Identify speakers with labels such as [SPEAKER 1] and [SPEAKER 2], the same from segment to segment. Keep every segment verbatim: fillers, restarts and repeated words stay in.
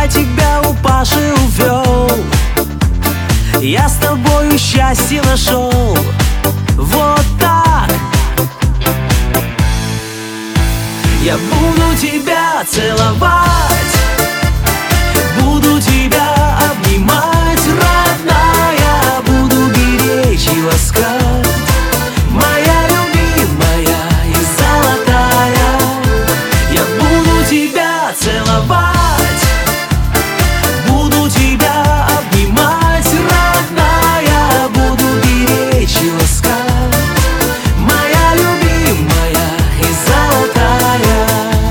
[SPEAKER 1] Я тебя у Паши увел, я с тобою счастье нашел. Вот так. Я буду тебя целовать, буду тебя обнимать, родная, буду беречь и ласкать, моя любимая и золотая. Я буду тебя целовать, буду тебя обнимать, родная, буду беречь и ласкать, моя любимая и золотая.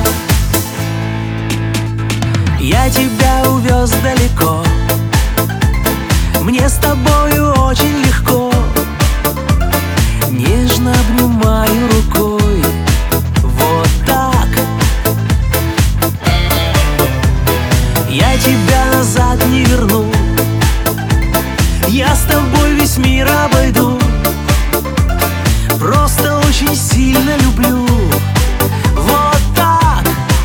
[SPEAKER 1] Я тебя увез далеко, мне с тобою очень легко, нежно обнимаю рукой. Вот так. Я тебя назад не верну, я с тобой весь мир обойду, просто очень сильно люблю. Вот так.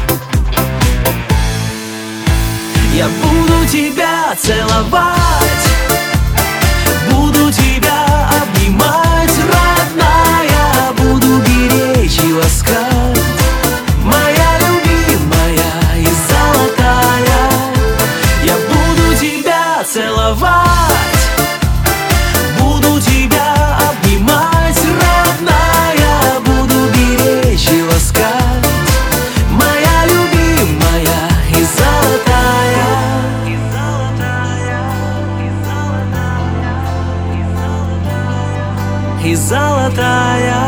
[SPEAKER 1] Я буду тебя целовать, буду тебя обнимать, родная, буду беречь и ласкать, моя любимая и золотая. Я буду тебя целовать, буду тебя обнимать, родная, буду беречь и ласкать, моя любимая и золотая. И золотая.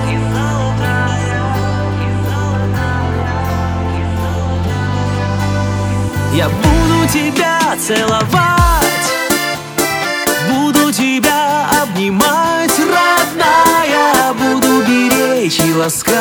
[SPEAKER 1] Я буду тебя целовать, буду тебя обнимать, родная, буду беречь и ласкать,